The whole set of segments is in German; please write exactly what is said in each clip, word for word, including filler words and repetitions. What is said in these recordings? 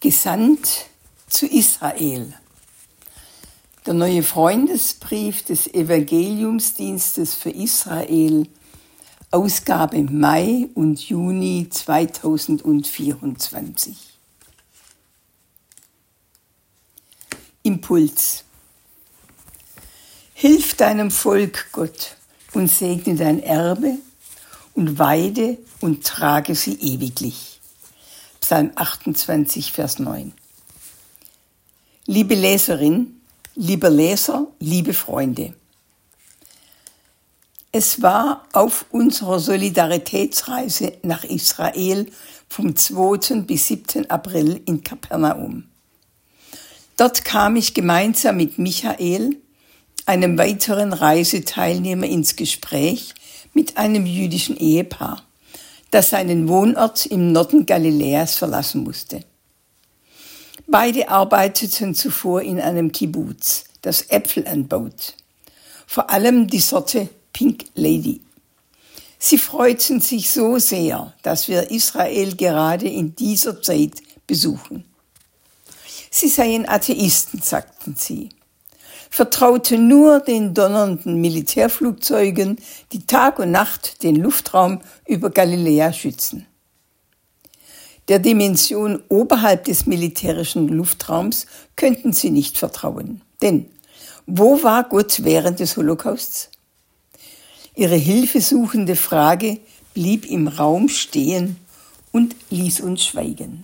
Gesandt zu Israel. Der neue Freundesbrief des Evangeliumsdienstes für Israel, Ausgabe Mai und Juni zweitausendvierundzwanzig. Impuls. Hilf deinem Volk, Gott, und segne dein Erbe und weide und trage sie ewiglich. Psalm achtundzwanzig, Vers neun. Liebe Leserin, lieber Leser, liebe Freunde. Es war auf unserer Solidaritätsreise nach Israel vom zweiten bis siebten April in Kapernaum. Dort kam ich gemeinsam mit Michael, einem weiteren Reiseteilnehmer, ins Gespräch mit einem jüdischen Ehepaar, das seinen Wohnort im Norden Galiläas verlassen musste. Beide arbeiteten zuvor in einem Kibbuz, das Äpfel anbaut, vor allem die Sorte Pink Lady. Sie freuten sich so sehr, dass wir Israel gerade in dieser Zeit besuchen. Sie seien Atheisten, sagten sie, vertrauten nur den donnernden Militärflugzeugen, die Tag und Nacht den Luftraum über Galiläa schützen. Der Dimension oberhalb des militärischen Luftraums könnten sie nicht vertrauen. Denn wo war Gott während des Holocausts? Ihre hilfesuchende Frage blieb im Raum stehen und ließ uns schweigen.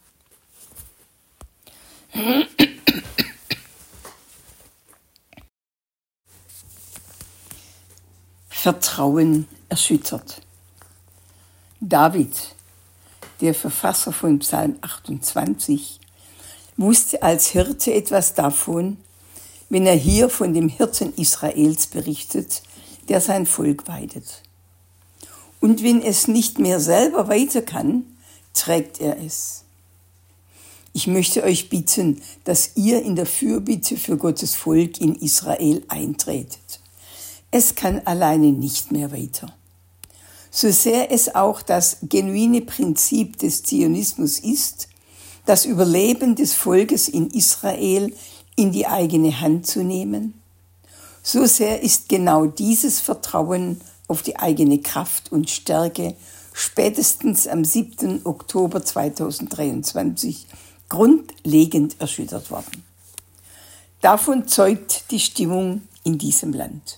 Vertrauen erschüttert. David, der Verfasser von Psalm achtundzwanzig, wusste als Hirte etwas davon, wenn er hier von dem Hirten Israels berichtet, der sein Volk weidet. Und wenn es nicht mehr selber weiter kann, trägt er es. Ich möchte euch bitten, dass ihr in der Fürbitte für Gottes Volk in Israel eintretet. Es kann alleine nicht mehr weiter. So sehr es auch das genuine Prinzip des Zionismus ist, das Überleben des Volkes in Israel in die eigene Hand zu nehmen, so sehr ist genau dieses Vertrauen auf die eigene Kraft und Stärke spätestens am siebten Oktober zweitausenddreiundzwanzig grundlegend erschüttert worden. Davon zeugt die Stimmung in diesem Land.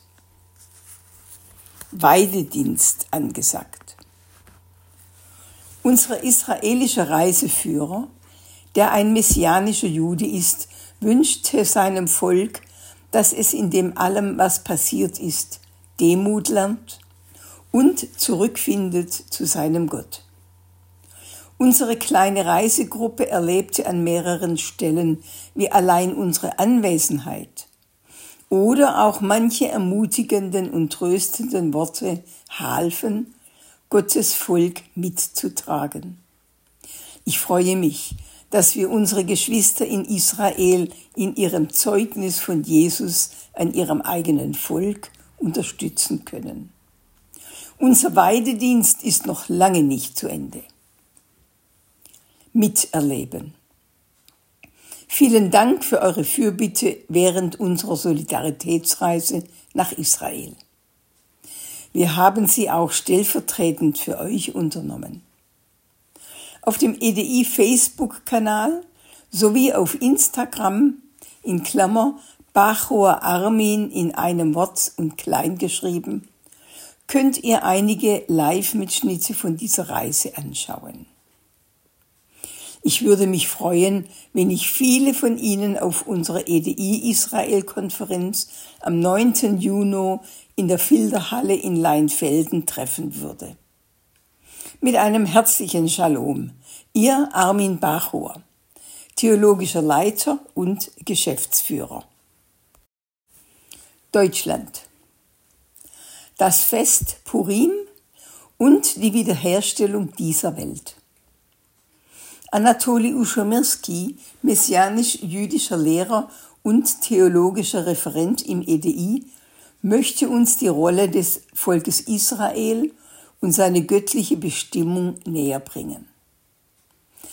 Weidedienst angesagt. Unser israelischer Reiseführer, der ein messianischer Jude ist, wünschte seinem Volk, dass es in dem allem, was passiert ist, Demut lernt und zurückfindet zu seinem Gott. Unsere kleine Reisegruppe erlebte an mehreren Stellen, wie allein unsere Anwesenheit oder auch manche ermutigenden und tröstenden Worte halfen, Gottes Volk mitzutragen. Ich freue mich, dass wir unsere Geschwister in Israel in ihrem Zeugnis von Jesus an ihrem eigenen Volk unterstützen können. Unser Weidedienst ist noch lange nicht zu Ende. Miterleben. Vielen Dank für eure Fürbitte während unserer Solidaritätsreise nach Israel. Wir haben sie auch stellvertretend für euch unternommen. Auf dem E D I-Facebook-Kanal sowie auf Instagram in Klammer Bachor Armin in einem Wort und klein geschrieben, könnt ihr einige Live-Mitschnitte von dieser Reise anschauen. Ich würde mich freuen, wenn ich viele von Ihnen auf unserer E D I-Israel-Konferenz am neunten Juni in der Filderhalle in Leinfelden treffen würde. Mit einem herzlichen Shalom, Ihr Armin Bachor, theologischer Leiter und Geschäftsführer. Deutschland. Das Fest Purim und die Wiederherstellung dieser Welt. Anatoli Uschomirski, messianisch-jüdischer Lehrer und theologischer Referent im E D I, möchte uns die Rolle des Volkes Israel und seine göttliche Bestimmung näher bringen.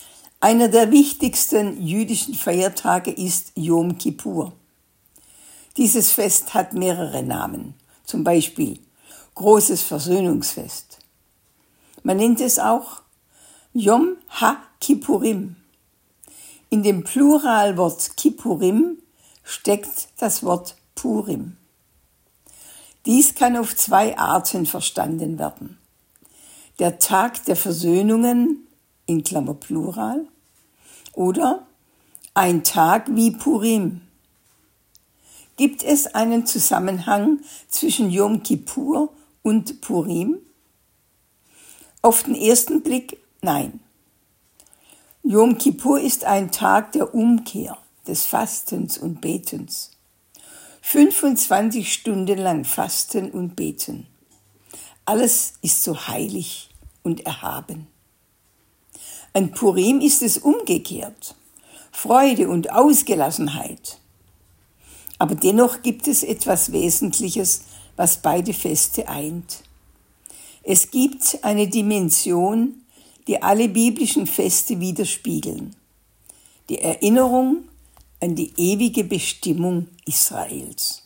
Einer der wichtigsten jüdischen Feiertage ist Jom Kippur. Dieses Fest hat mehrere Namen, zum Beispiel Großes Versöhnungsfest. Man nennt es auch Yom HaKippurim. In dem Pluralwort Kippurim steckt das Wort Purim. Dies kann auf zwei Arten verstanden werden. Der Tag der Versöhnungen, in Klammer Plural, oder ein Tag wie Purim. Gibt es einen Zusammenhang zwischen Jom Kippur und Purim? Auf den ersten Blick nein. Jom Kippur ist ein Tag der Umkehr, des Fastens und Betens. fünfundzwanzig Stunden lang Fasten und Beten. Alles ist so heilig und erhaben. An Purim ist es umgekehrt. Freude und Ausgelassenheit. Aber dennoch gibt es etwas Wesentliches, was beide Feste eint. Es gibt eine Dimension, die alle biblischen Feste widerspiegeln. Die Erinnerung an die ewige Bestimmung Israels.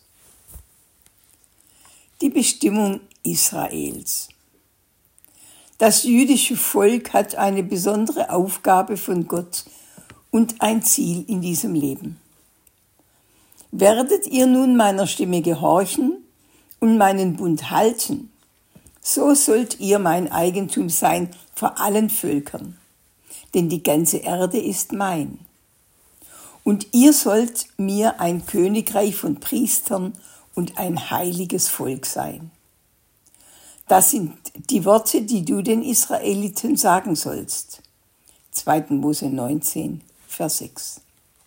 Die Bestimmung Israels. Das jüdische Volk hat eine besondere Aufgabe von Gott und ein Ziel in diesem Leben. Werdet ihr nun meiner Stimme gehorchen und meinen Bund halten, so sollt ihr mein Eigentum sein vor allen Völkern, denn die ganze Erde ist mein. Und ihr sollt mir ein Königreich von Priestern und ein heiliges Volk sein. Das sind die Worte, die du den Israeliten sagen sollst. zweiter Mose neunzehn, Vers sechs.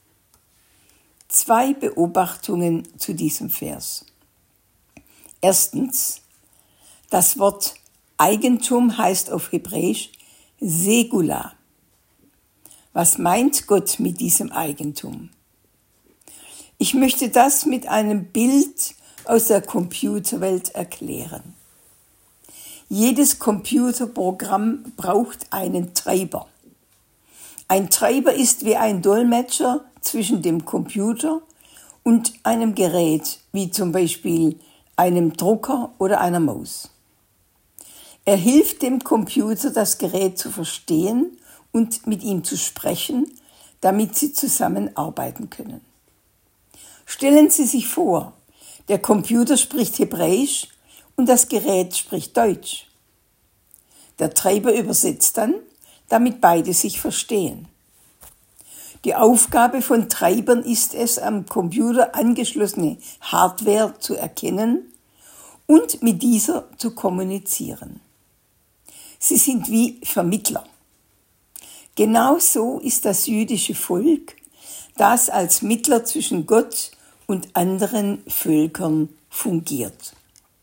Zwei Beobachtungen zu diesem Vers. Erstens, das Wort Eigentum heißt auf Hebräisch Segula. Was meint Gott mit diesem Eigentum? Ich möchte das mit einem Bild aus der Computerwelt erklären. Jedes Computerprogramm braucht einen Treiber. Ein Treiber ist wie ein Dolmetscher zwischen dem Computer und einem Gerät, wie zum Beispiel einem Drucker oder einer Maus. Er hilft dem Computer, das Gerät zu verstehen und mit ihm zu sprechen, damit sie zusammenarbeiten können. Stellen Sie sich vor, der Computer spricht Hebräisch und das Gerät spricht Deutsch. Der Treiber übersetzt dann, damit beide sich verstehen. Die Aufgabe von Treibern ist es, am Computer angeschlossene Hardware zu erkennen und mit dieser zu kommunizieren. Sie sind wie Vermittler. Genauso ist das jüdische Volk, das als Mittler zwischen Gott und anderen Völkern fungiert.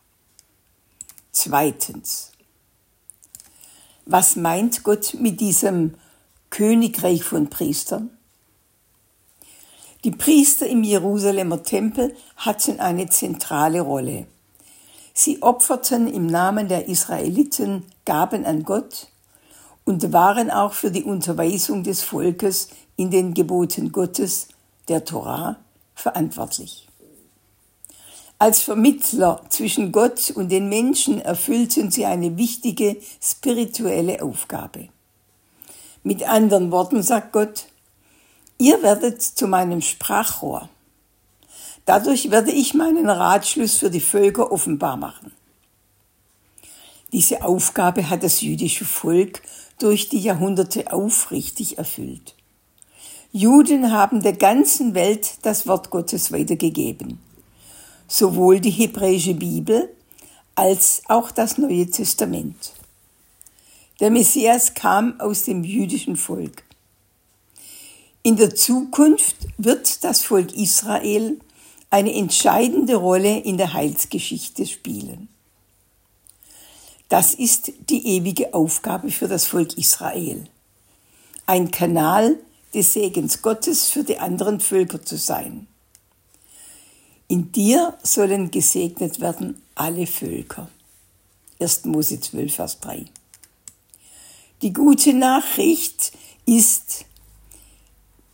Zweitens. Was meint Gott mit diesem Königreich von Priestern? Die Priester im Jerusalemer Tempel hatten eine zentrale Rolle. Sie opferten im Namen der Israeliten Gaben an Gott und waren auch für die Unterweisung des Volkes in den Geboten Gottes, der Torah, verantwortlich. Als Vermittler zwischen Gott und den Menschen erfüllten sie eine wichtige spirituelle Aufgabe. Mit anderen Worten sagt Gott: Ihr werdet zu meinem Sprachrohr. Dadurch werde ich meinen Ratschluss für die Völker offenbar machen. Diese Aufgabe hat das jüdische Volk durch die Jahrhunderte aufrichtig erfüllt. Juden haben der ganzen Welt das Wort Gottes weitergegeben. Sowohl die hebräische Bibel als auch das Neue Testament. Der Messias kam aus dem jüdischen Volk. In der Zukunft wird das Volk Israel eine entscheidende Rolle in der Heilsgeschichte spielen. Das ist die ewige Aufgabe für das Volk Israel. Ein Kanal des Segens Gottes für die anderen Völker zu sein. In dir sollen gesegnet werden alle Völker. erster Mose zwölf, Vers drei. Die gute Nachricht ist,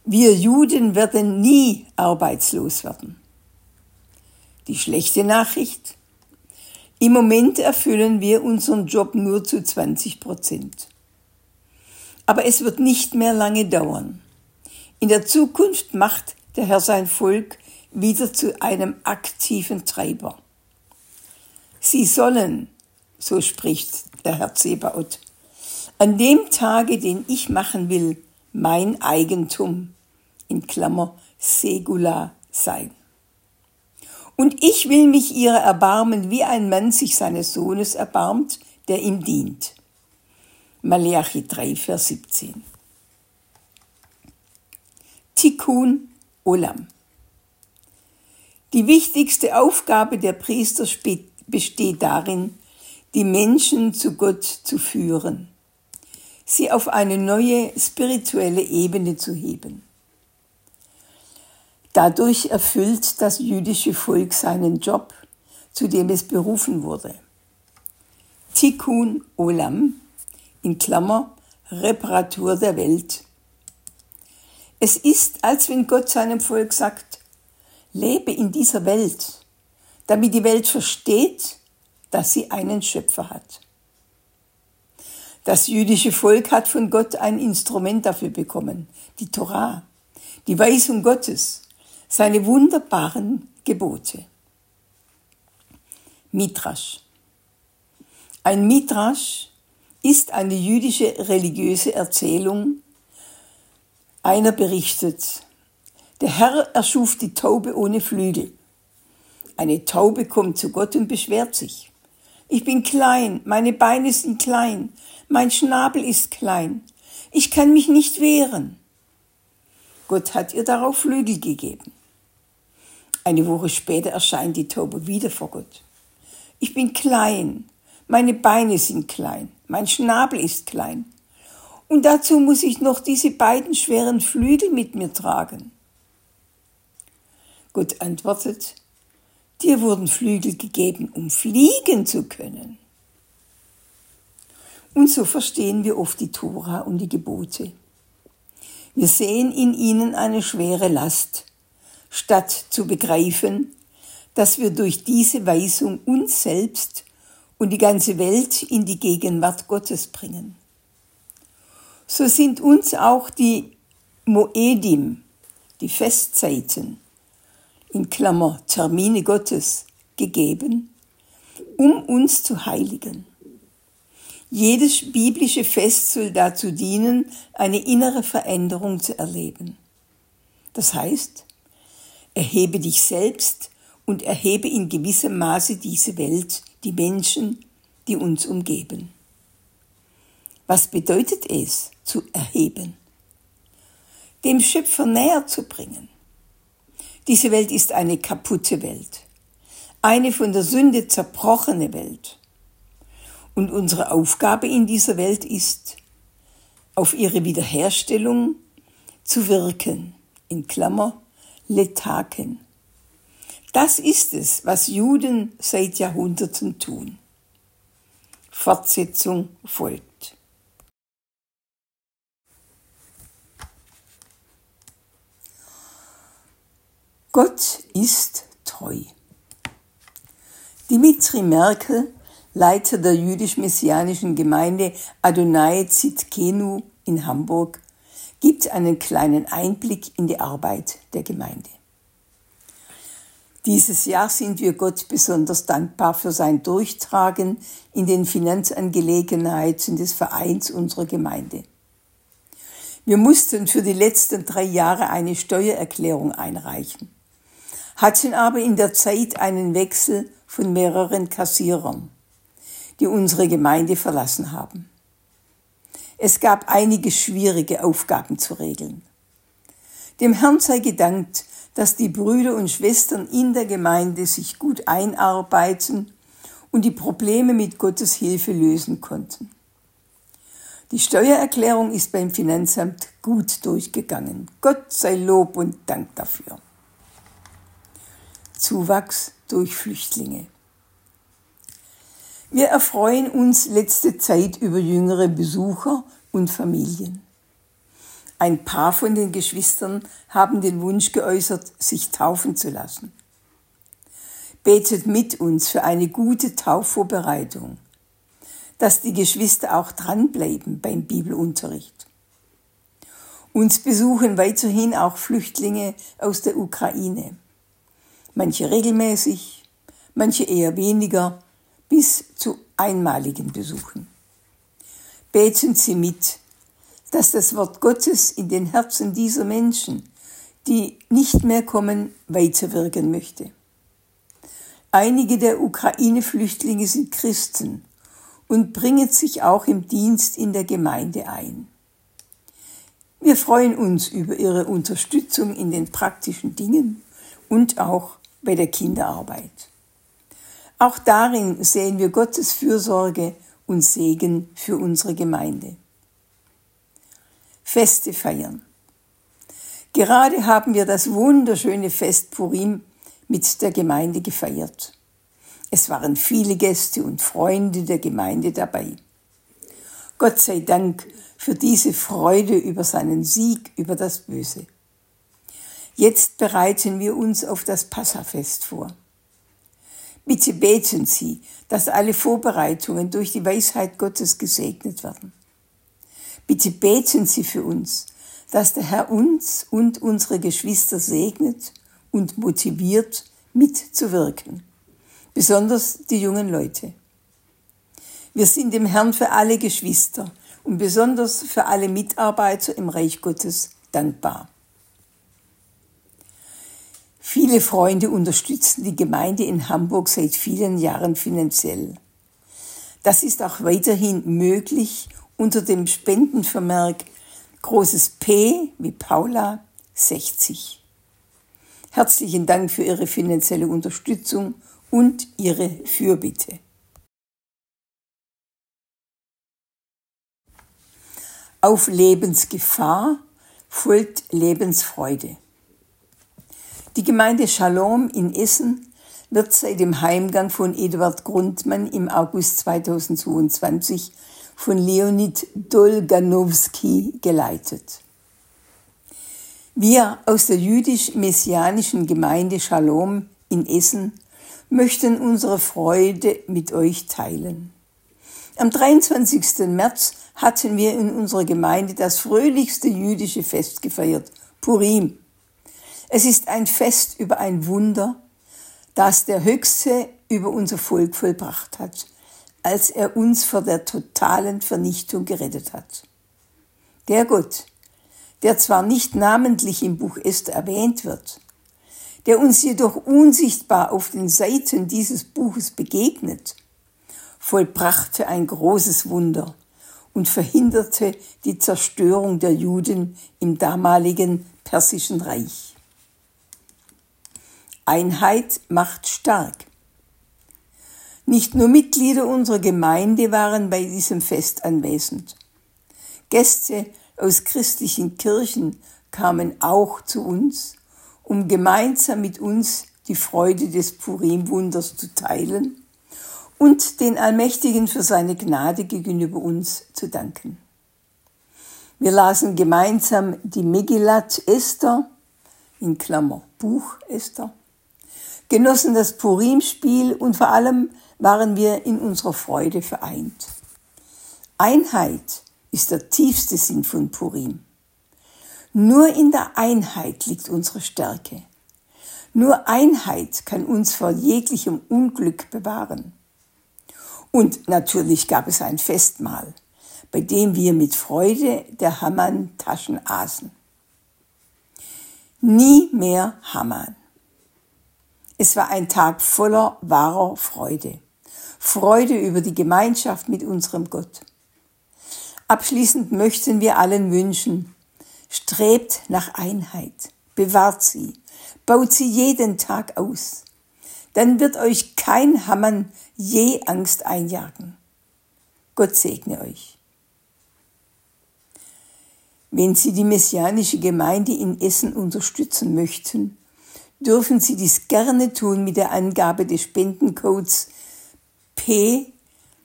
Wir Juden werden nie arbeitslos werden. Die schlechte Nachricht: Im Moment erfüllen wir unseren Job nur zu zwanzig Prozent. Aber es wird nicht mehr lange dauern. In der Zukunft macht der Herr sein Volk wieder zu einem aktiven Treiber. Sie sollen, so spricht der Herr Zebaoth, an dem Tage, den ich machen will, mein Eigentum, in Klammer Segula, sein. Und ich will mich ihrer erbarmen, wie ein Mann sich seines Sohnes erbarmt, der ihm dient. Maleachi drei, Vers siebzehn. Tikkun Olam. Die wichtigste Aufgabe der Priester besteht darin, die Menschen zu Gott zu führen, sie auf eine neue spirituelle Ebene zu heben. Dadurch erfüllt das jüdische Volk seinen Job, zu dem es berufen wurde. Tikkun Olam, in Klammer, Reparatur der Welt. Es ist, als wenn Gott seinem Volk sagt: Lebe in dieser Welt, damit die Welt versteht, dass sie einen Schöpfer hat. Das jüdische Volk hat von Gott ein Instrument dafür bekommen, die Torah, die Weisung Gottes, seine wunderbaren Gebote. Midrash. Ein Midrash ist eine jüdische religiöse Erzählung. Einer berichtet: Der Herr erschuf die Taube ohne Flügel. Eine Taube kommt zu Gott und beschwert sich: Ich bin klein, meine Beine sind klein, mein Schnabel ist klein, ich kann mich nicht wehren. Gott hat ihr darauf Flügel gegeben. Eine Woche später erscheint die Taube wieder vor Gott. Ich bin klein, meine Beine sind klein, mein Schnabel ist klein. Und dazu muss ich noch diese beiden schweren Flügel mit mir tragen. Gott antwortet: Dir wurden Flügel gegeben, um fliegen zu können. Und so verstehen wir oft die Tora und die Gebote. Wir sehen in ihnen eine schwere Last, statt zu begreifen, dass wir durch diese Weisung uns selbst und die ganze Welt in die Gegenwart Gottes bringen. So sind uns auch die Moedim, die Festzeiten, in Klammer Termine Gottes, gegeben, um uns zu heiligen. Jedes biblische Fest soll dazu dienen, eine innere Veränderung zu erleben. Das heißt, erhebe dich selbst und erhebe in gewissem Maße diese Welt, die Menschen, die uns umgeben. Was bedeutet es, zu erheben? Dem Schöpfer näher zu bringen. Diese Welt ist eine kaputte Welt, eine von der Sünde zerbrochene Welt. Und unsere Aufgabe in dieser Welt ist, auf ihre Wiederherstellung zu wirken, in Klammer, letaken. Das ist es, was Juden seit Jahrhunderten tun. Fortsetzung folgt. Gott ist treu. Dimitri Merkel, Leiter der jüdisch-messianischen Gemeinde Adonai Tzidkenu in Hamburg, gibt einen kleinen Einblick in die Arbeit der Gemeinde. Dieses Jahr sind wir Gott besonders dankbar für sein Durchtragen in den Finanzangelegenheiten des Vereins unserer Gemeinde. Wir mussten für die letzten drei Jahre eine Steuererklärung einreichen, hatten aber in der Zeit einen Wechsel von mehreren Kassierern, die unsere Gemeinde verlassen haben. Es gab einige schwierige Aufgaben zu regeln. Dem Herrn sei gedankt, dass die Brüder und Schwestern in der Gemeinde sich gut einarbeiten und die Probleme mit Gottes Hilfe lösen konnten. Die Steuererklärung ist beim Finanzamt gut durchgegangen. Gott sei Lob und Dank dafür. Zuwachs durch Flüchtlinge. Wir erfreuen uns letzte Zeit über jüngere Besucher und Familien. Ein paar von den Geschwistern haben den Wunsch geäußert, sich taufen zu lassen. Betet mit uns für eine gute Taufvorbereitung, dass die Geschwister auch dranbleiben beim Bibelunterricht. Uns besuchen weiterhin auch Flüchtlinge aus der Ukraine. Manche regelmäßig, manche eher weniger, bis zu einmaligen Besuchen. Beten Sie mit, dass das Wort Gottes in den Herzen dieser Menschen, die nicht mehr kommen, weiterwirken möchte. Einige der Ukraine-Flüchtlinge sind Christen und bringen sich auch im Dienst in der Gemeinde ein. Wir freuen uns über ihre Unterstützung in den praktischen Dingen und auch bei der Kinderarbeit. Auch darin sehen wir Gottes Fürsorge und Segen für unsere Gemeinde. Feste feiern. Gerade haben wir das wunderschöne Fest Purim mit der Gemeinde gefeiert. Es waren viele Gäste und Freunde der Gemeinde dabei. Gott sei Dank für diese Freude über seinen Sieg über das Böse. Jetzt bereiten wir uns auf das Passafest vor. Bitte beten Sie, dass alle Vorbereitungen durch die Weisheit Gottes gesegnet werden. Bitte beten Sie für uns, dass der Herr uns und unsere Geschwister segnet und motiviert, mitzuwirken, besonders die jungen Leute. Wir sind dem Herrn für alle Geschwister und besonders für alle Mitarbeiter im Reich Gottes dankbar. Viele Freunde unterstützen die Gemeinde in Hamburg seit vielen Jahren finanziell. Das ist auch weiterhin möglich unter dem Spendenvermerk großes P wie Paula sechzig. Herzlichen Dank für Ihre finanzielle Unterstützung und Ihre Fürbitte. Auf Lebensgefahr folgt Lebensfreude. Die Gemeinde Shalom in Essen wird seit dem Heimgang von Eduard Grundmann im August zweitausendzweiundzwanzig von Leonid Dolganowski geleitet. Wir aus der jüdisch-messianischen Gemeinde Shalom in Essen möchten unsere Freude mit euch teilen. Am dreiundzwanzigsten März hatten wir in unserer Gemeinde das fröhlichste jüdische Fest gefeiert, Purim. Es ist ein Fest über ein Wunder, das der Höchste über unser Volk vollbracht hat, als er uns vor der totalen Vernichtung gerettet hat. Der Gott, der zwar nicht namentlich im Buch Esther erwähnt wird, der uns jedoch unsichtbar auf den Seiten dieses Buches begegnet, vollbrachte ein großes Wunder und verhinderte die Zerstörung der Juden im damaligen Persischen Reich. Einheit macht stark. Nicht nur Mitglieder unserer Gemeinde waren bei diesem Fest anwesend. Gäste aus christlichen Kirchen kamen auch zu uns, um gemeinsam mit uns die Freude des Purim-Wunders zu teilen und den Allmächtigen für seine Gnade gegenüber uns zu danken. Wir lasen gemeinsam die Megillat Esther, in Klammer Buch Esther, genossen das Purim-Spiel und vor allem waren wir in unserer Freude vereint. Einheit ist der tiefste Sinn von Purim. Nur in der Einheit liegt unsere Stärke. Nur Einheit kann uns vor jeglichem Unglück bewahren. Und natürlich gab es ein Festmahl, bei dem wir mit Freude der Haman-Taschen aßen. Nie mehr Haman. Es war ein Tag voller wahrer Freude. Freude über die Gemeinschaft mit unserem Gott. Abschließend möchten wir allen wünschen, strebt nach Einheit, bewahrt sie, baut sie jeden Tag aus. Dann wird euch kein Haman je Angst einjagen. Gott segne euch. Wenn Sie die messianische Gemeinde in Essen unterstützen möchten, dürfen Sie dies gerne tun mit der Angabe des Spendencodes P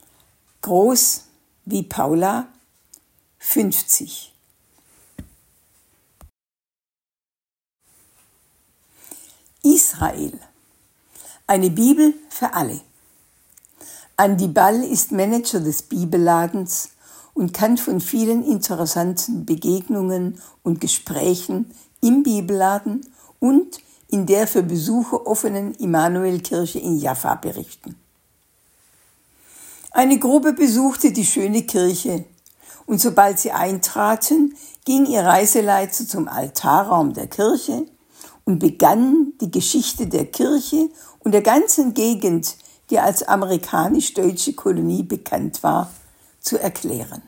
groß wie Paula fünfzig. Israel. Eine Bibel für alle. Andi Ball ist Manager des Bibelladens und kann von vielen interessanten Begegnungen und Gesprächen im Bibelladen und in der für Besucher offenen Immanuelkirche in Jaffa berichten. Eine Gruppe besuchte die schöne Kirche und sobald sie eintraten, ging ihr Reiseleiter zum Altarraum der Kirche und begann die Geschichte der Kirche und der ganzen Gegend, die als amerikanisch-deutsche Kolonie bekannt war, zu erklären.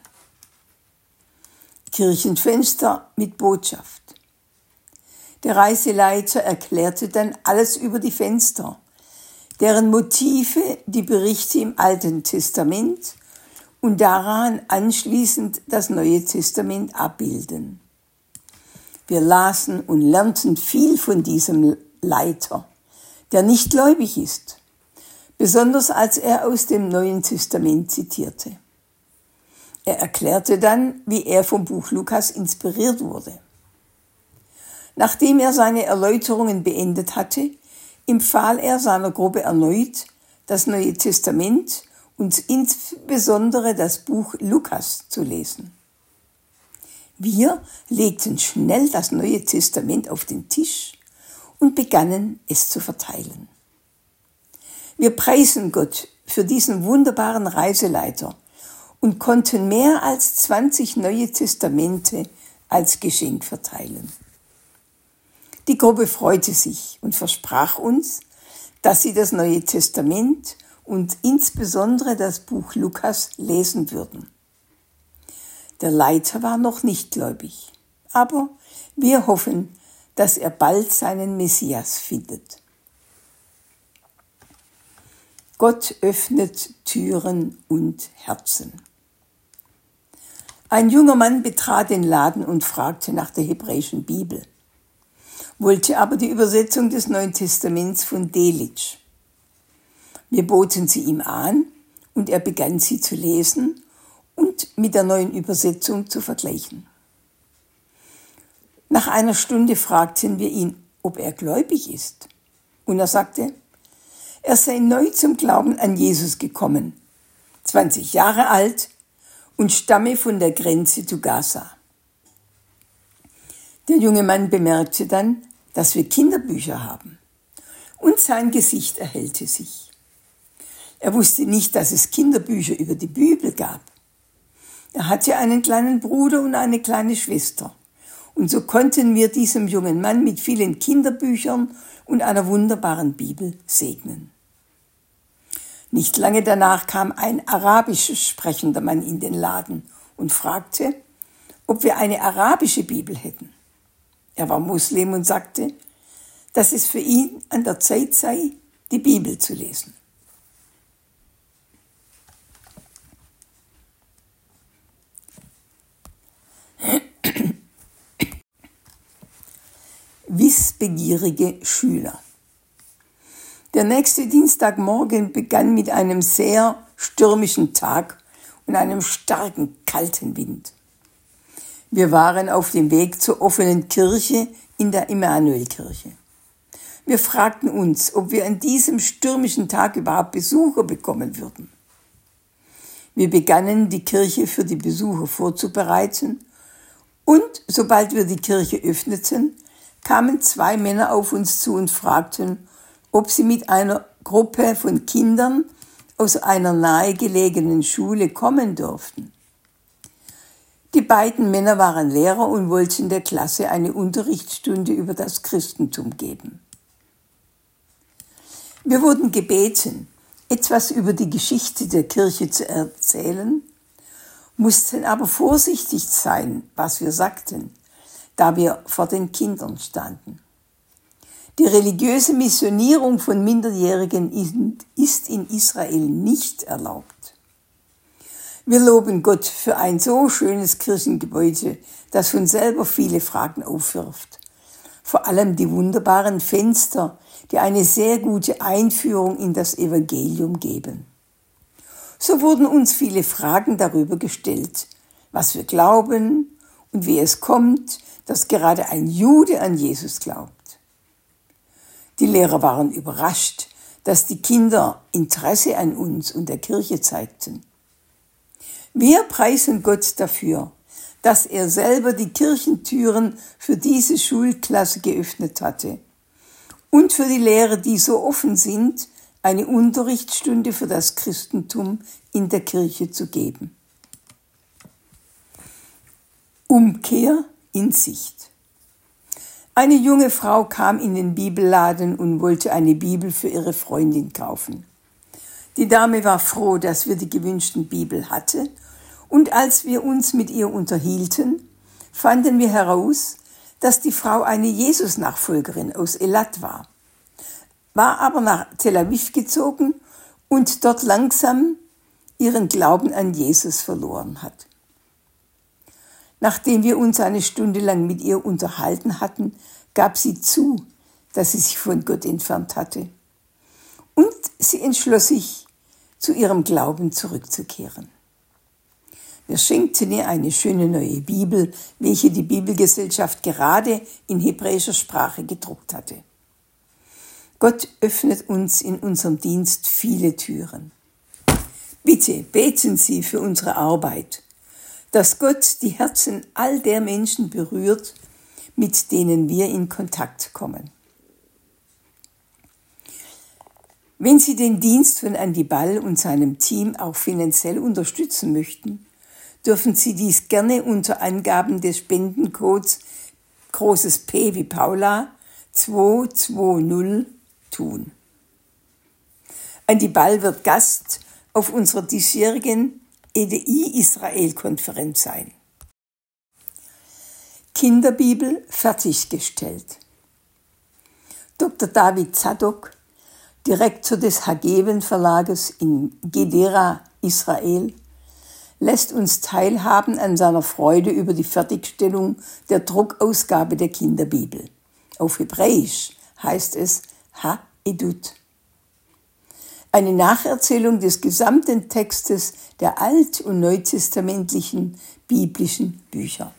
Kirchenfenster mit Botschaft. Der Reiseleiter erklärte dann alles über die Fenster, deren Motive die Berichte im Alten Testament und daran anschließend das Neue Testament abbilden. Wir lasen und lernten viel von diesem Leiter, der nicht gläubig ist, besonders als er aus dem Neuen Testament zitierte. Er erklärte dann, wie er vom Buch Lukas inspiriert wurde. Nachdem er seine Erläuterungen beendet hatte, empfahl er seiner Gruppe erneut, das Neue Testament und insbesondere das Buch Lukas zu lesen. Wir legten schnell das Neue Testament auf den Tisch und begannen es zu verteilen. Wir preisen Gott für diesen wunderbaren Reiseleiter und konnten mehr als zwanzig Neue Testamente als Geschenk verteilen. Die Gruppe freute sich und versprach uns, dass sie das Neue Testament und insbesondere das Buch Lukas lesen würden. Der Leiter war noch nicht gläubig, aber wir hoffen, dass er bald seinen Messias findet. Gott öffnet Türen und Herzen. Ein junger Mann betrat den Laden und fragte nach der hebräischen Bibel, wollte aber die Übersetzung des Neuen Testaments von Delitzsch. Wir boten sie ihm an und er begann sie zu lesen und mit der neuen Übersetzung zu vergleichen. Nach einer Stunde fragten wir ihn, ob er gläubig ist. Und er sagte, er sei neu zum Glauben an Jesus gekommen, zwanzig Jahre alt und stamme von der Grenze zu Gaza. Der junge Mann bemerkte dann, dass wir Kinderbücher haben, und sein Gesicht erhellte sich. Er wusste nicht, dass es Kinderbücher über die Bibel gab. Er hatte einen kleinen Bruder und eine kleine Schwester, und so konnten wir diesem jungen Mann mit vielen Kinderbüchern und einer wunderbaren Bibel segnen. Nicht lange danach kam ein arabisch sprechender Mann in den Laden und fragte, ob wir eine arabische Bibel hätten. Er war Muslim und sagte, dass es für ihn an der Zeit sei, die Bibel zu lesen. Wissbegierige Schüler. Der nächste Dienstagmorgen begann mit einem sehr stürmischen Tag und einem starken, kalten Wind. Wir waren auf dem Weg zur offenen Kirche in der Immanuelkirche. Wir fragten uns, ob wir an diesem stürmischen Tag überhaupt Besucher bekommen würden. Wir begannen, die Kirche für die Besucher vorzubereiten und sobald wir die Kirche öffneten, kamen zwei Männer auf uns zu und fragten, ob sie mit einer Gruppe von Kindern aus einer nahegelegenen Schule kommen durften. Die beiden Männer waren Lehrer und wollten der Klasse eine Unterrichtsstunde über das Christentum geben. Wir wurden gebeten, etwas über die Geschichte der Kirche zu erzählen, mussten aber vorsichtig sein, was wir sagten, da wir vor den Kindern standen. Die religiöse Missionierung von Minderjährigen ist in Israel nicht erlaubt. Wir loben Gott für ein so schönes Kirchengebäude, das von selber viele Fragen aufwirft. Vor allem die wunderbaren Fenster, die eine sehr gute Einführung in das Evangelium geben. So wurden uns viele Fragen darüber gestellt, was wir glauben und wie es kommt, dass gerade ein Jude an Jesus glaubt. Die Lehrer waren überrascht, dass die Kinder Interesse an uns und der Kirche zeigten. Wir preisen Gott dafür, dass er selber die Kirchentüren für diese Schulklasse geöffnet hatte und für die Lehrer, die so offen sind, eine Unterrichtsstunde für das Christentum in der Kirche zu geben. Umkehr in Sicht. Eine junge Frau kam in den Bibelladen und wollte eine Bibel für ihre Freundin kaufen. Die Dame war froh, dass wir die gewünschten Bibel hatten, und als wir uns mit ihr unterhielten, fanden wir heraus, dass die Frau eine Jesus-Nachfolgerin aus Elat war, war aber nach Tel Aviv gezogen und dort langsam ihren Glauben an Jesus verloren hat. Nachdem wir uns eine Stunde lang mit ihr unterhalten hatten, gab sie zu, dass sie sich von Gott entfernt hatte. Und sie entschloss sich, zu ihrem Glauben zurückzukehren. Wir schenkten ihr eine schöne neue Bibel, welche die Bibelgesellschaft gerade in hebräischer Sprache gedruckt hatte. Gott öffnet uns in unserem Dienst viele Türen. Bitte beten Sie für unsere Arbeit, dass Gott die Herzen all der Menschen berührt, mit denen wir in Kontakt kommen. Wenn Sie den Dienst von Andi Ball und seinem Team auch finanziell unterstützen möchten, dürfen Sie dies gerne unter Angaben des Spendencodes großes P wie Paula zwei zwei null tun. Andi Ball wird Gast auf unserer diesjährigen E D I-Israel-Konferenz sein. Kinderbibel fertiggestellt. Doktor David Zadok, Direktor des Hageven Verlages in Gedera, Israel, lässt uns teilhaben an seiner Freude über die Fertigstellung der Druckausgabe der Kinderbibel. Auf Hebräisch heißt es Ha-Edut. Eine Nacherzählung des gesamten Textes der alt- und neutestamentlichen biblischen Bücher.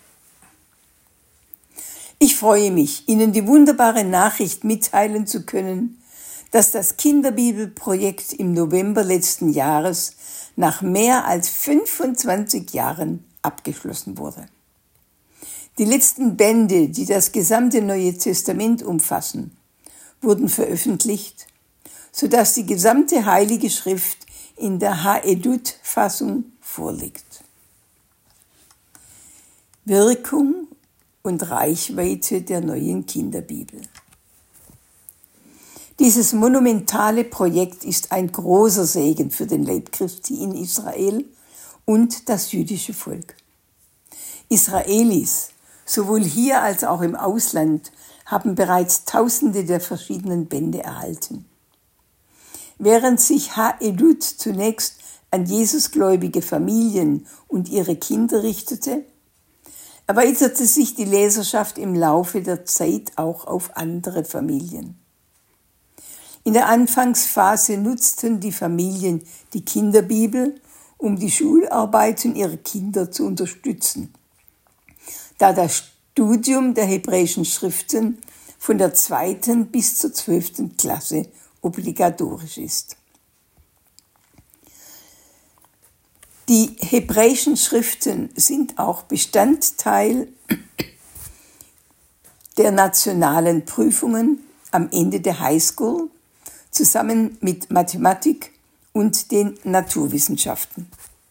Ich freue mich, Ihnen die wunderbare Nachricht mitteilen zu können, dass das Kinderbibelprojekt im November letzten Jahres nach mehr als fünfundzwanzig Jahren abgeschlossen wurde. Die letzten Bände, die das gesamte Neue Testament umfassen, wurden veröffentlicht, sodass die gesamte Heilige Schrift in der Ha-Edut-Fassung vorliegt. Wirkung und Reichweite der neuen Kinderbibel. Dieses monumentale Projekt ist ein großer Segen für den Leib Christi in Israel und das jüdische Volk. Israelis, sowohl hier als auch im Ausland, haben bereits Tausende der verschiedenen Bände erhalten. Während sich Ha-Edut zunächst an Jesusgläubige Familien und ihre Kinder richtete, erweiterte sich die Leserschaft im Laufe der Zeit auch auf andere Familien. In der Anfangsphase nutzten die Familien die Kinderbibel, um die Schularbeiten ihrer Kinder zu unterstützen, da das Studium der hebräischen Schriften von der zweiten bis zur zwölften Klasse obligatorisch ist. Die hebräischen Schriften sind auch Bestandteil der nationalen Prüfungen am Ende der Highschool, zusammen mit Mathematik und den Naturwissenschaften.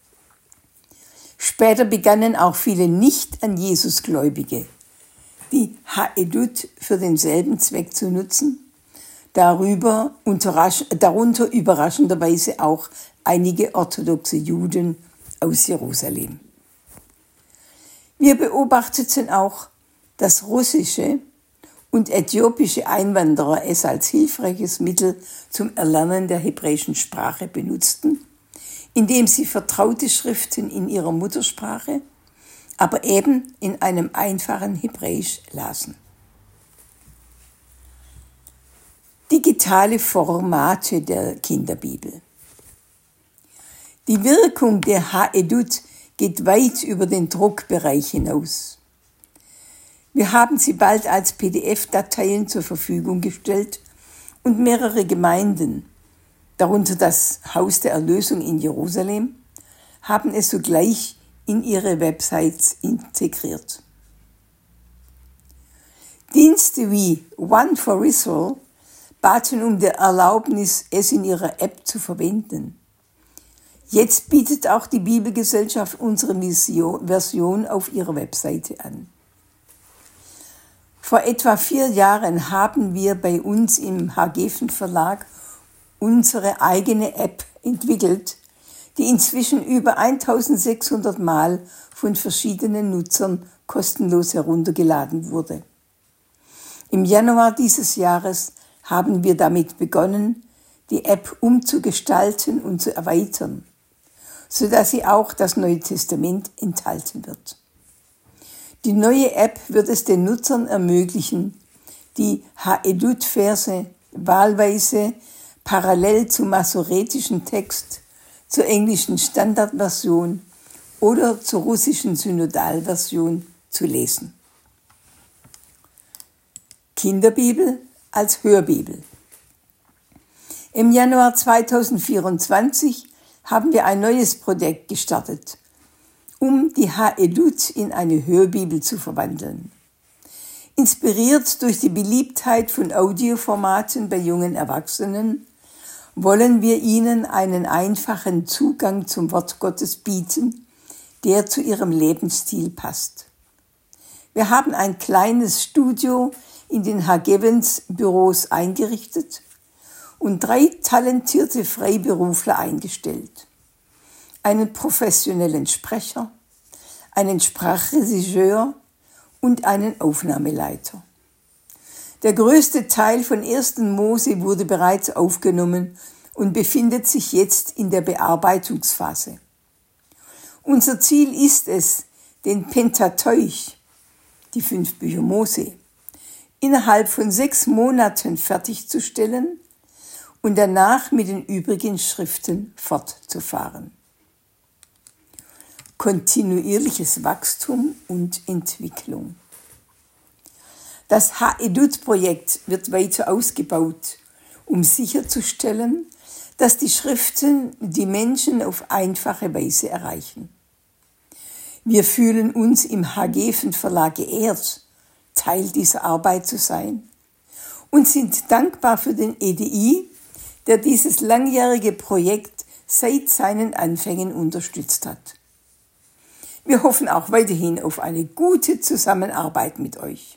Später begannen auch viele nicht an Jesus Gläubige, die Ha-Edut für denselben Zweck zu nutzen, darüber darunter überraschenderweise auch einige orthodoxe Juden aus Jerusalem. Wir beobachteten auch, dass russische und äthiopische Einwanderer es als hilfreiches Mittel zum Erlernen der hebräischen Sprache benutzten, indem sie vertraute Schriften in ihrer Muttersprache, aber eben in einem einfachen Hebräisch lasen. Digitale Formate der Kinderbibel. Die Wirkung der Ha-Edut geht weit über den Druckbereich hinaus. Wir haben sie bald als P D F-Dateien zur Verfügung gestellt und mehrere Gemeinden, darunter das Haus der Erlösung in Jerusalem, haben es sogleich in ihre Websites integriert. Dienste wie One for Israel baten um die Erlaubnis, es in ihrer App zu verwenden. Jetzt bietet auch die Bibelgesellschaft unsere Version auf ihrer Webseite an. Vor etwa vier Jahren haben wir bei uns im Hagefen Verlag unsere eigene App entwickelt, die inzwischen über eintausendsechshundert Mal von verschiedenen Nutzern kostenlos heruntergeladen wurde. Im Januar dieses Jahres haben wir damit begonnen, die App umzugestalten und zu erweitern, sodass sie auch das Neue Testament enthalten wird. Die neue App wird es den Nutzern ermöglichen, die Ha-Edut-Verse wahlweise parallel zum masoretischen Text, zur englischen Standardversion oder zur russischen Synodalversion zu lesen. Kinderbibel als Hörbibel. Im Januar zweitausendvierundzwanzig haben wir ein neues Projekt gestartet, um die Ha-Edut in eine Hörbibel zu verwandeln. Inspiriert durch die Beliebtheit von Audioformaten bei jungen Erwachsenen, wollen wir ihnen einen einfachen Zugang zum Wort Gottes bieten, der zu ihrem Lebensstil passt. Wir haben ein kleines Studio in den Hagevens Büros eingerichtet und drei talentierte Freiberufler eingestellt. Einen professionellen Sprecher, einen Sprachregisseur und einen Aufnahmeleiter. Der größte Teil von ersten Mose wurde bereits aufgenommen und befindet sich jetzt in der Bearbeitungsphase. Unser Ziel ist es, den Pentateuch, die fünf Bücher Mose, innerhalb von sechs Monaten fertigzustellen und danach mit den übrigen Schriften fortzufahren. Kontinuierliches Wachstum und Entwicklung. Das Ha-Edut-Projekt wird weiter ausgebaut, um sicherzustellen, dass die Schriften die Menschen auf einfache Weise erreichen. Wir fühlen uns im Hagefen Verlag geehrt, Teil dieser Arbeit zu sein und sind dankbar für den E D I, der dieses langjährige Projekt seit seinen Anfängen unterstützt hat. Wir hoffen auch weiterhin auf eine gute Zusammenarbeit mit euch.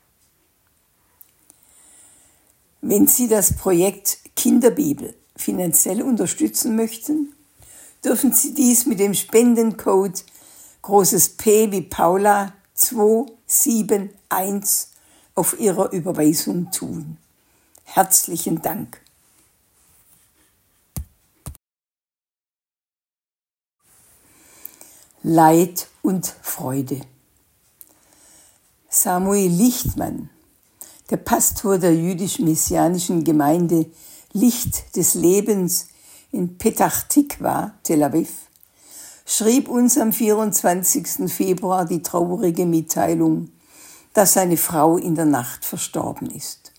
Wenn Sie das Projekt Kinderbibel finanziell unterstützen möchten, dürfen Sie dies mit dem Spendencode großes P wie Paula zwei sieben eins auf Ihrer Überweisung tun. Herzlichen Dank. Leid und Freude. Samuel Lichtmann, der Pastor der jüdisch-messianischen Gemeinde Licht des Lebens in Petach Tikwa, Tel Aviv, schrieb uns am vierundzwanzigsten Februar die traurige Mitteilung, dass seine Frau in der Nacht verstorben ist.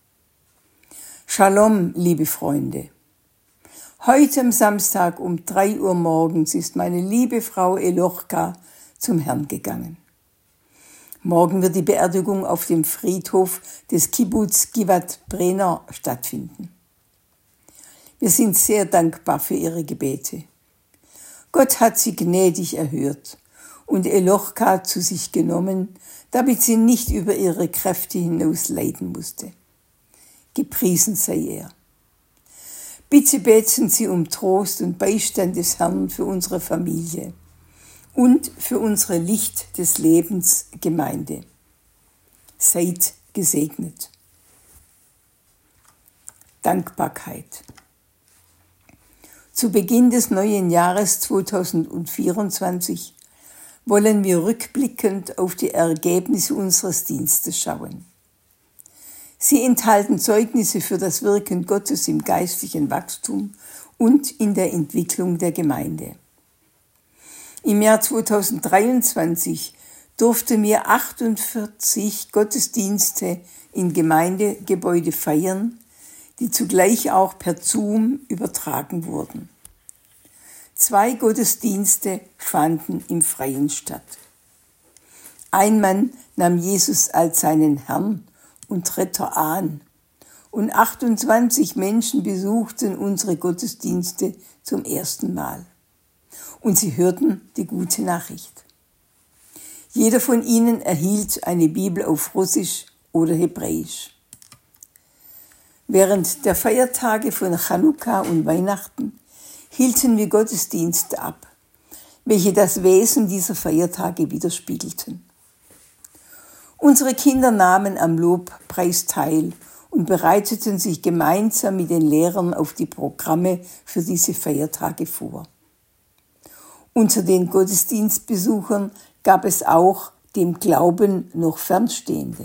Shalom, liebe Freunde. Heute am Samstag um drei Uhr morgens ist meine liebe Frau Elochka zum Herrn gegangen. Morgen wird die Beerdigung auf dem Friedhof des Kibbutz Givat Brenner stattfinden. Wir sind sehr dankbar für ihre Gebete. Gott hat sie gnädig erhört und Elochka zu sich genommen, damit sie nicht über ihre Kräfte hinaus leiden musste. Gepriesen sei er. Bitte beten Sie um Trost und Beistand des Herrn für unsere Familie und für unsere Licht des Lebens Gemeinde. Seid gesegnet. Dankbarkeit. Zu Beginn des neuen Jahres zweitausendvierundzwanzig wollen wir rückblickend auf die Ergebnisse unseres Dienstes schauen. Sie enthalten Zeugnisse für das Wirken Gottes im geistlichen Wachstum und in der Entwicklung der Gemeinde. Im Jahr zweitausenddreiundzwanzig durften wir achtundvierzig Gottesdienste in Gemeindegebäude feiern, die zugleich auch per Zoom übertragen wurden. Zwei Gottesdienste fanden im Freien statt. Ein Mann nahm Jesus als seinen Herrn und Retter an und achtundzwanzig Menschen besuchten unsere Gottesdienste zum ersten Mal. Und sie hörten die gute Nachricht. Jeder von ihnen erhielt eine Bibel auf Russisch oder Hebräisch. Während der Feiertage von Chanukka und Weihnachten hielten wir Gottesdienste ab, welche das Wesen dieser Feiertage widerspiegelten. Unsere Kinder nahmen am Lobpreis teil und bereiteten sich gemeinsam mit den Lehrern auf die Programme für diese Feiertage vor. Unter den Gottesdienstbesuchern gab es auch dem Glauben noch Fernstehende.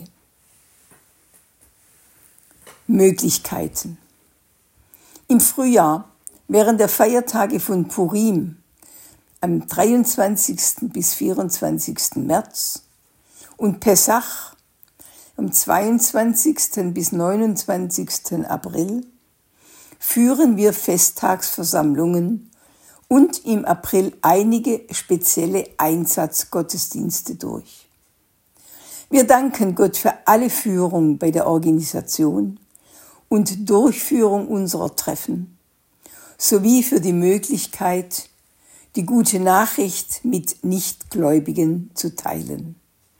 Möglichkeiten. Im Frühjahr, während der Feiertage von Purim, am dreiundzwanzigsten bis vierundzwanzigsten März und Pessach, am zweiundzwanzigsten bis neunundzwanzigsten April, führen wir Festtagsversammlungen und im April einige spezielle Einsatzgottesdienste durch. Wir danken Gott für alle Führung bei der Organisation und Durchführung unserer Treffen, sowie für die Möglichkeit, die gute Nachricht mit Nichtgläubigen zu teilen.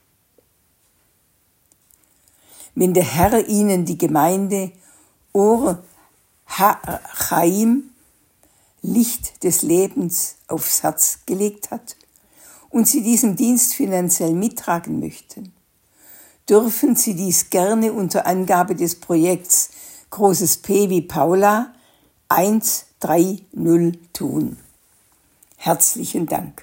Wenn der Herr ihnen die Gemeinde Or HaChaim, Licht des Lebens, aufs Herz gelegt hat und sie diesen Dienst finanziell mittragen möchten, dürfen sie dies gerne unter Angabe des Projekts Großes P wie Paula eins drei null tun. Herzlichen Dank.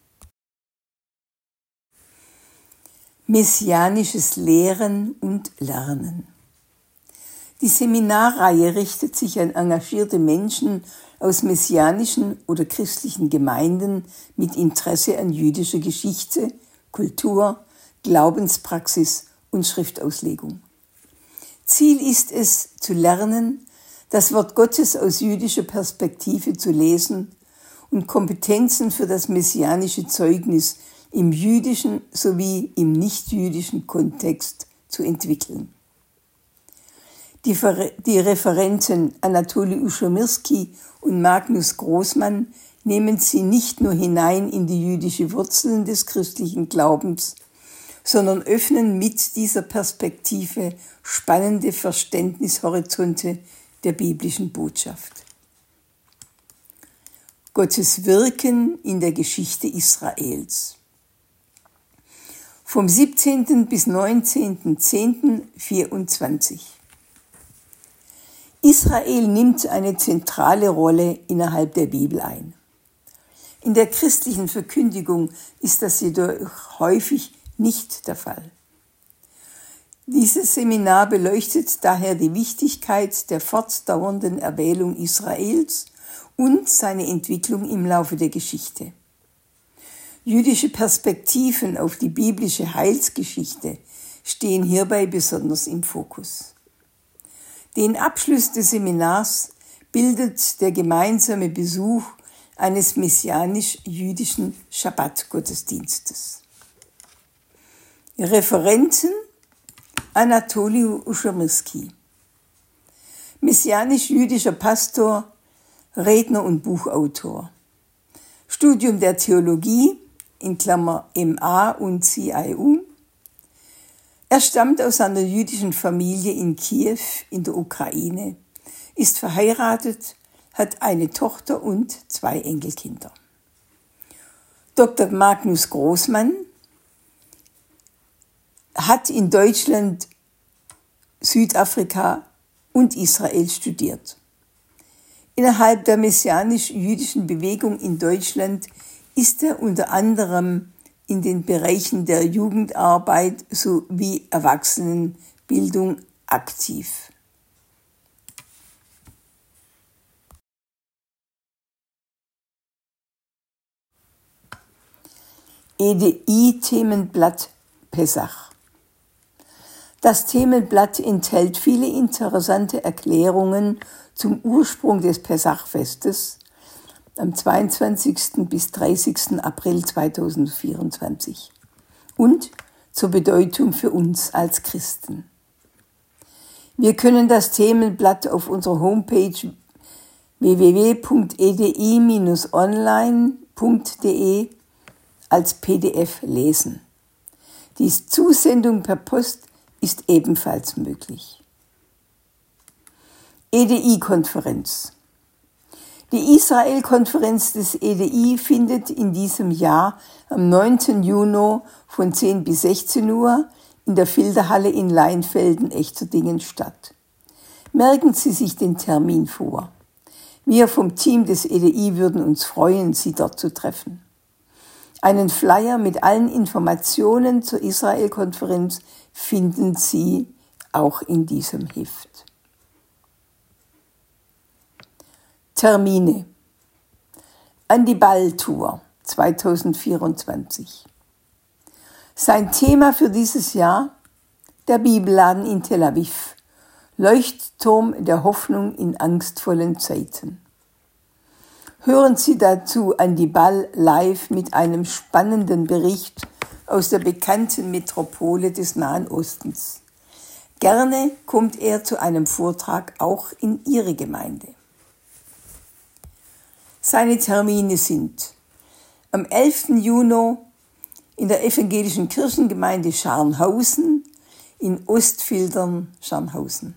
Messianisches Lehren und Lernen. Die Seminarreihe richtet sich an engagierte Menschen aus messianischen oder christlichen Gemeinden mit Interesse an jüdischer Geschichte, Kultur, Glaubenspraxis und Schriftauslegung. Ziel ist es, zu lernen, das Wort Gottes aus jüdischer Perspektive zu lesen und Kompetenzen für das messianische Zeugnis im jüdischen sowie im nichtjüdischen Kontext zu entwickeln. Die, Ver- die Referenten Anatoli Uschomirski und Magnus Großmann nehmen sie nicht nur hinein in die jüdische Wurzeln des christlichen Glaubens, sondern öffnen mit dieser Perspektive spannende Verständnishorizonte der biblischen Botschaft. Gottes Wirken in der Geschichte Israels. Vom siebzehnten bis neunzehnten zehnten vierundzwanzig. Israel nimmt eine zentrale Rolle innerhalb der Bibel ein. In der christlichen Verkündigung ist das jedoch häufig nicht der Fall. Dieses Seminar beleuchtet daher die Wichtigkeit der fortdauernden Erwählung Israels und seine Entwicklung im Laufe der Geschichte. Jüdische Perspektiven auf die biblische Heilsgeschichte stehen hierbei besonders im Fokus. Den Abschluss des Seminars bildet der gemeinsame Besuch eines messianisch-jüdischen Schabbat-Gottesdienstes. Referenten Anatoli Uschomirski, messianisch-jüdischer Pastor, Redner und Buchautor. Studium der Theologie, in Klammer M A und C I U. Er stammt aus einer jüdischen Familie in Kiew in der Ukraine, ist verheiratet, hat eine Tochter und zwei Enkelkinder. Doktor Magnus Großmann hat in Deutschland, Südafrika und Israel studiert. Innerhalb der messianisch-jüdischen Bewegung in Deutschland ist er unter anderem in den Bereichen der Jugendarbeit sowie Erwachsenenbildung aktiv. E D I-Themenblatt Pessach. Das Themenblatt enthält viele interessante Erklärungen zum Ursprung des Pessachfestes am zweiundzwanzigsten bis dreißigsten April zweitausendvierundzwanzig und zur Bedeutung für uns als Christen. Wir können das Themenblatt auf unserer Homepage w w w punkt e d i dash online punkt d e als P D F lesen. Die Zusendung per Post ist ebenfalls möglich. E D I-Konferenz. Die Israel-Konferenz des E D I findet in diesem Jahr am neunten Juni von zehn bis sechzehn Uhr in der Filderhalle in Leinfelden-Echterdingen statt. Merken Sie sich den Termin vor. Wir vom Team des E D I würden uns freuen, Sie dort zu treffen. Einen Flyer mit allen Informationen zur Israel-Konferenz finden Sie auch in diesem Heft. Termine. An die Ball-Tour zweitausendvierundzwanzig. Sein Thema für dieses Jahr? Der Bibelladen in Tel Aviv. Leuchtturm der Hoffnung in angstvollen Zeiten. Hören Sie dazu Andi Ball live mit einem spannenden Bericht aus der bekannten Metropole des Nahen Ostens. Gerne kommt er zu einem Vortrag auch in Ihre Gemeinde. Seine Termine sind am elften Juni in der evangelischen Kirchengemeinde Scharnhausen in Ostfildern, Scharnhausen.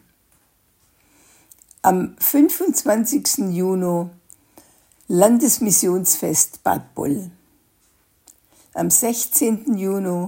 Am fünfundzwanzigsten Juni Landesmissionsfest Bad Boll. Am sechzehnten Juni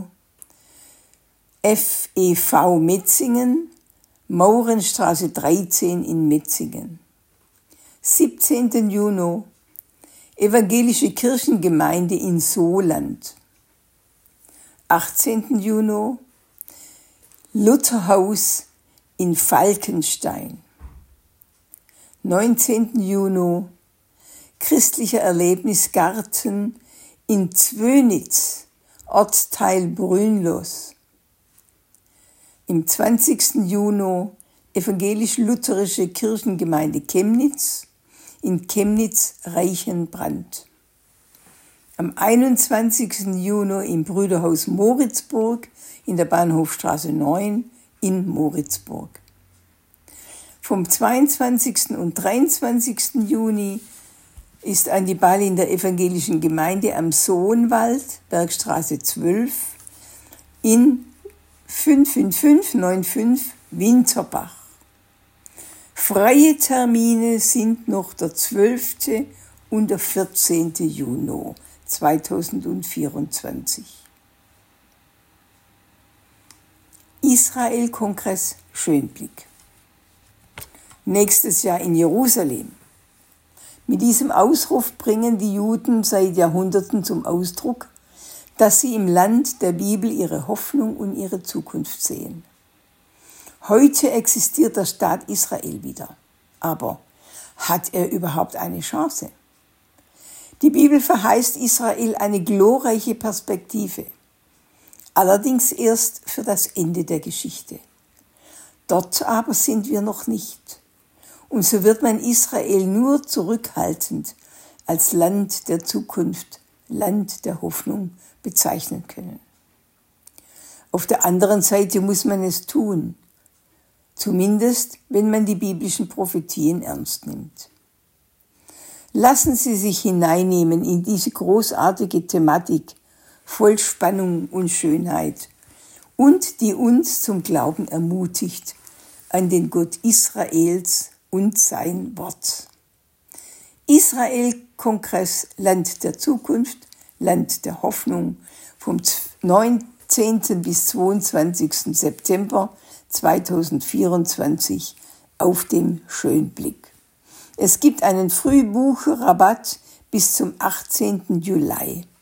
F E V Metzingen, Maurenstraße dreizehn in Metzingen. siebzehnten Juni Evangelische Kirchengemeinde in Soland. achtzehnten Juni Lutherhaus in Falkenstein. neunzehnten Juni Christlicher Erlebnisgarten in Zwönitz, Ortsteil Brünlos. Im zwanzigsten Juni Evangelisch-Lutherische Kirchengemeinde Chemnitz in Chemnitz-Reichenbrand. Am einundzwanzigsten Juni im Brüderhaus Moritzburg in der Bahnhofstraße neun in Moritzburg. Vom zweiundzwanzigsten und dreiundzwanzigsten Juni ist Andi Ball in der evangelischen Gemeinde am Sohnwald, Bergstraße zwölf, in fünf fünf fünf neun fünf Winterbach. Freie Termine sind noch der zwölfte und der vierzehnte Juni zweitausendvierundzwanzig. Israel-Kongress Schönblick. Nächstes Jahr in Jerusalem. Mit diesem Ausruf bringen die Juden seit Jahrhunderten zum Ausdruck, dass sie im Land der Bibel ihre Hoffnung und ihre Zukunft sehen. Heute existiert der Staat Israel wieder. Aber hat er überhaupt eine Chance? Die Bibel verheißt Israel eine glorreiche Perspektive. Allerdings erst für das Ende der Geschichte. Dort aber sind wir noch nicht. Und so wird man Israel nur zurückhaltend als Land der Zukunft, Land der Hoffnung bezeichnen können. Auf der anderen Seite muss man es tun, zumindest wenn man die biblischen Prophetien ernst nimmt. Lassen Sie sich hineinnehmen in diese großartige Thematik voll Spannung und Schönheit und die uns zum Glauben ermutigt an den Gott Israels und sein Wort. Israel-Kongress Land der Zukunft, Land der Hoffnung vom neunzehnten bis zweiundzwanzigsten September zweitausendvierundzwanzig auf dem Schönblick. Es gibt einen Frühbucherrabatt bis zum achtzehnten Juli.